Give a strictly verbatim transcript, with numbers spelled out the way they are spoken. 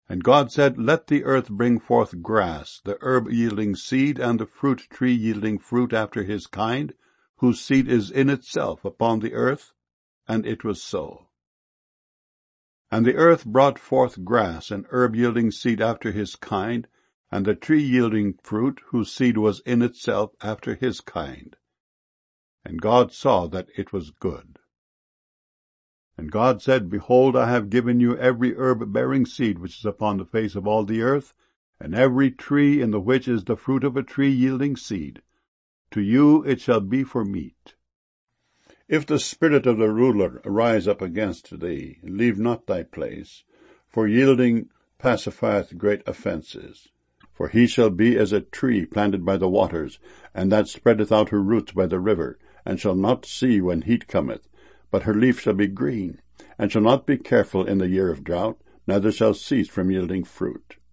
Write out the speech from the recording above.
And God said, Let the earth bring forth grass, the herb yielding seed, and the fruit tree yielding fruit after his kind, whose seed is in itself upon the earth. And it was so. And the earth brought forth grass, and herb yielding seed after his kind, and the tree yielding fruit, whose seed was in itself after his kind. And God saw that it was good. And God said, Behold, I have given you every herb bearing seed which is upon the face of all the earth, and every tree in the which is the fruit of a tree yielding seed. To you it shall be for meat. If the spirit of the ruler arise up against thee, leave not thy place, for yielding pacifieth great offences. For he shall be as a tree planted by the waters, and that spreadeth out her roots by the river, and shall not see when heat cometh, but her leaf shall be green, and shall not be careful in the year of drought, neither shall cease from yielding fruit.